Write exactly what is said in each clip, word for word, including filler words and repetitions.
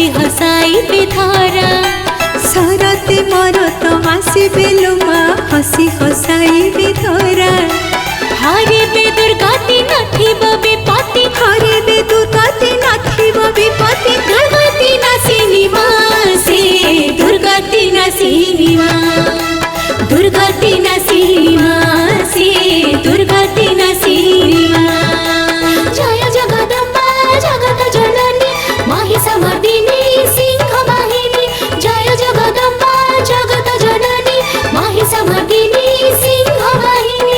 हसी हसाई बेधारा सरते मरत आसे बेलुमा हसी हसाई बेधरा हरे बे दुर्गति नथिब विपत्ति हरे बे दुर्गति नथिब विपत्ति दुर्गति नाशिनी माँ से दुर्गति नाशिनी माँ दुर्गति नाशिनी माँ से दुर्गति नाशिनी माँ जय जगदम्बा जगत जननी महिषमर्दिनी सिंह वाहिनी जय जगदम्बा जगत जननी महिषमर्दिनी सिंह वाहिनी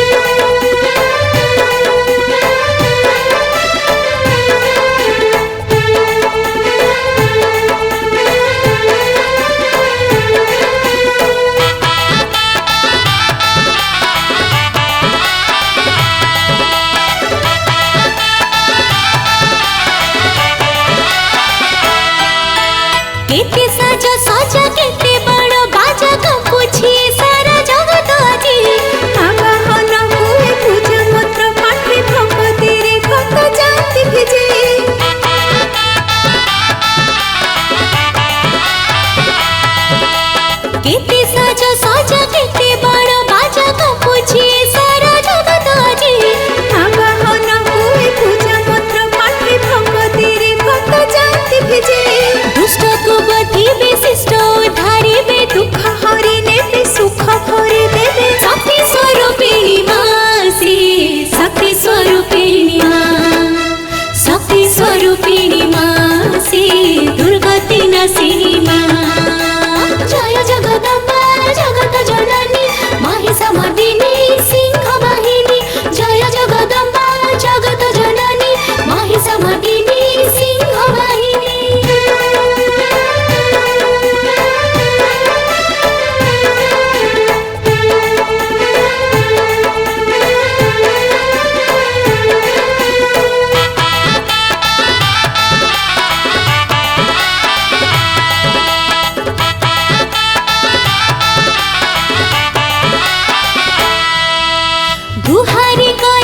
केते साजा साजा केते बड़ बाजा कम पूछिए सारा जगत आजी आवाहन हुए पूजा मंत्र पाठे भक्ति रे भक्त जाति भिजे केते साजा साजा केते बड़ बाजा कम पूछिए सारा जगत आजी आवाहन हुए पूजा मंत्र पाठे भक्ति रे भक्त जाति भिजे दुष्ट को बधी विशिष्ट उद्धारी बे दुख हरि नेबे सुख भरि देबे शक्ति स्वरूपिणी माँ से शक्ति स्वरूपिणी माँ शक्ति स्वरूपिणी माँ से दुर्गति नाशिनी माँ जय जगदम्बा जगत जननी महिषमर्दिनी सिंह वाहिनी जय जगदम्बा जगत जननी महिषमर्दिनी सिंह वाहिनी गुहारी